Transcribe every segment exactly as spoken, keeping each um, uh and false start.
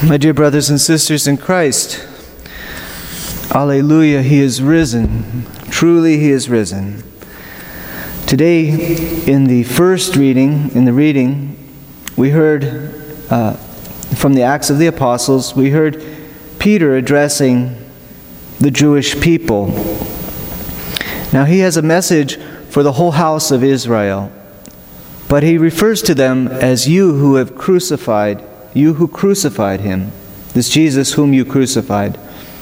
My dear brothers and sisters in Christ, Alleluia, He is risen. Truly He is risen. Today, in the first reading, in the reading, we heard uh, from the Acts of the Apostles, we heard Peter addressing the Jewish people. Now he has a message for the whole house of Israel, but he refers to them as you who have crucified, you who crucified him, this Jesus whom you crucified.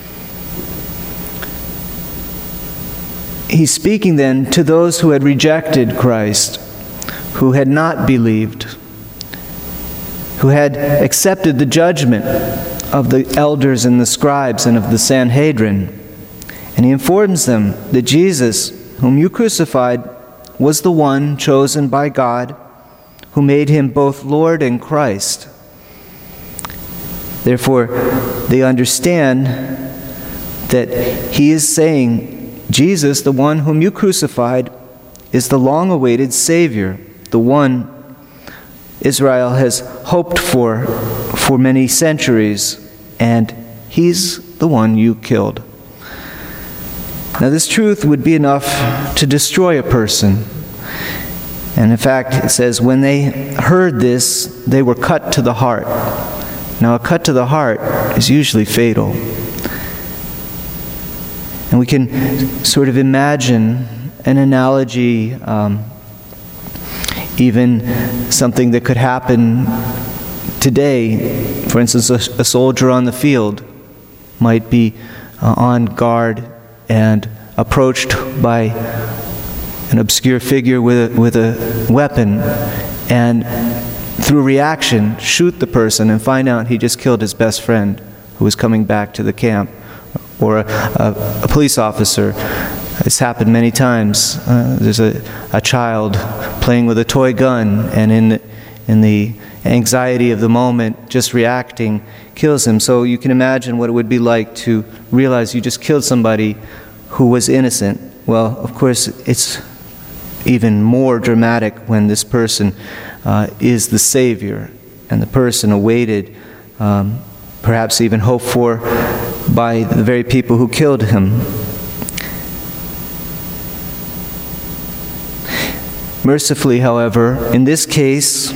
He's speaking then to those who had rejected Christ, who had not believed, who had accepted the judgment of the elders and the scribes and of the Sanhedrin. And he informs them that Jesus, whom you crucified, was the one chosen by God, who made him both Lord and Christ. Therefore, they understand that he is saying, Jesus, the one whom you crucified, is the long-awaited Savior, the one Israel has hoped for for many centuries, and he's the one you killed. Now, this truth would be enough to destroy a person. And in fact, it says, when they heard this, they were cut to the heart. Now, a cut to the heart is usually fatal. And we can sort of imagine an analogy, um, even something that could happen today. For instance, a, a soldier on the field might be uh, on guard and approached by an obscure figure with a, with a weapon, and through reaction shoot the person and find out he just killed his best friend who was coming back to the camp. Or a, a, a police officer. It's happened many times. Uh, there's a, a child playing with a toy gun, and in the, in the anxiety of the moment, just reacting, kills him. So you can imagine what it would be like to realize you just killed somebody who was innocent. Well, of course, it's even more dramatic when this person uh, is the Savior, and the person awaited, um, perhaps even hoped for, by the very people who killed him. Mercifully, however, in this case,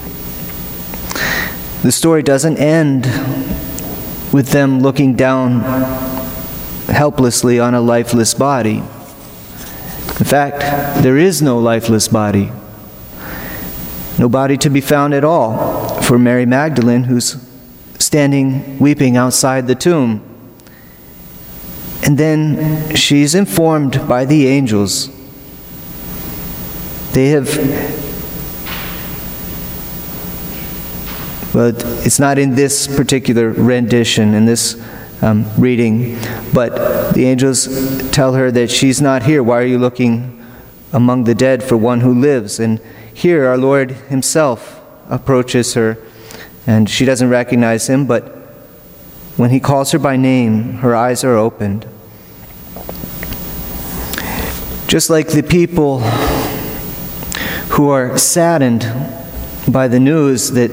the story doesn't end with them looking down helplessly on a lifeless body. In fact, there is no lifeless body. No body to be found at all for Mary Magdalene, who's standing weeping outside the tomb. And then she's informed by the angels. They have, well, it's not in this particular rendition, in this um, reading, but the angels tell her that she's not here. Why are you looking among the dead for one who lives? And here our Lord himself approaches her, and she doesn't recognize him, but when he calls her by name, her eyes are opened. Just like the people who are saddened by the news that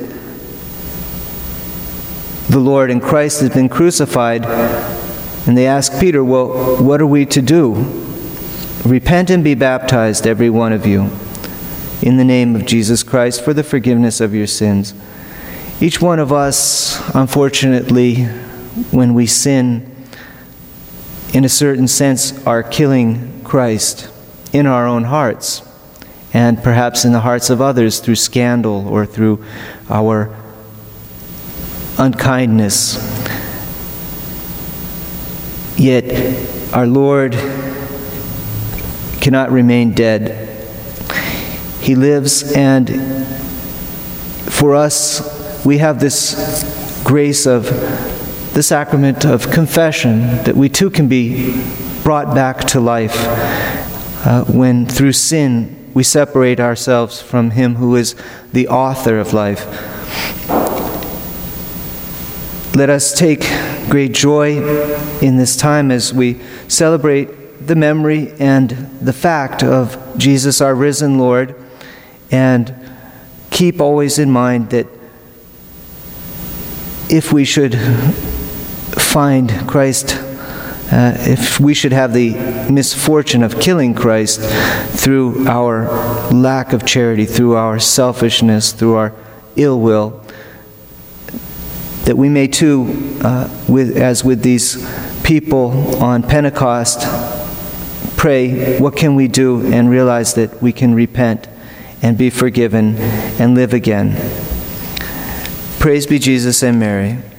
the Lord in Christ has been crucified, and they ask Peter, well, what are we to do? Repent and be baptized, every one of you, in the name of Jesus Christ for the forgiveness of your sins. Each one of us, unfortunately, when we sin, in a certain sense, are killing Christ in our own hearts, and perhaps in the hearts of others through scandal or through our unkindness. Yet our Lord cannot remain dead. He lives, and for us, we have this grace of the sacrament of confession, that we too can be brought back to life uh, when through sin we separate ourselves from Him who is the author of life. Let us take great joy in this time as we celebrate the memory and the fact of Jesus, our risen Lord, and keep always in mind that if we should find Christ, uh, if we should have the misfortune of killing Christ through our lack of charity, through our selfishness, through our ill will, that we may too, uh, with, as with these people on Pentecost, pray, what can we do, and realize that we can repent and be forgiven and live again. Praise be Jesus and Mary.